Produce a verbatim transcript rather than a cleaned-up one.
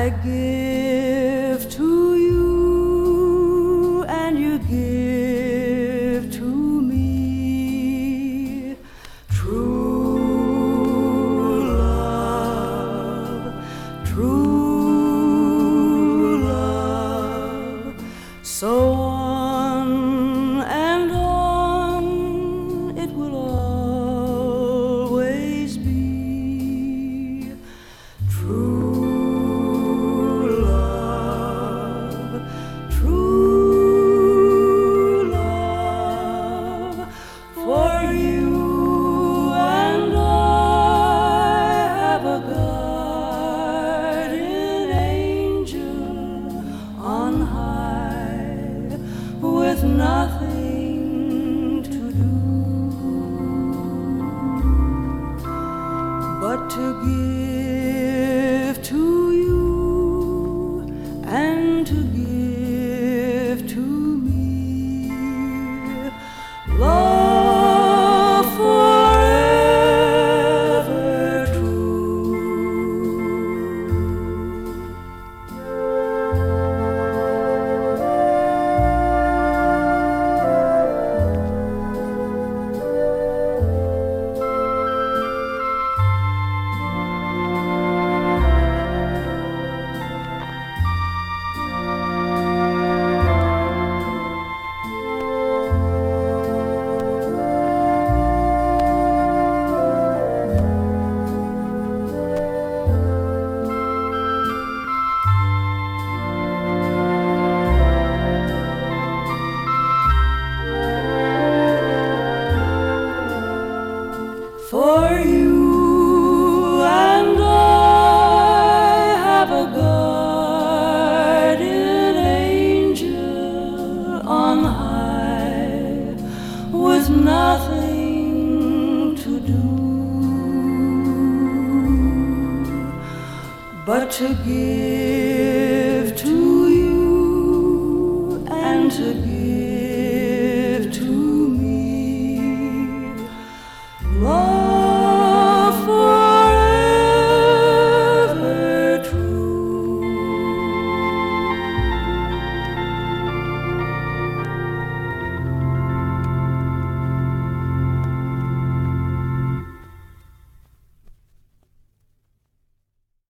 I give to you and you give to me true love, true love. So on and on it will always be true. With nothing to do but to give to you and to give to me love forever true. For you and I have a guardian angel on high, with nothing to do but to give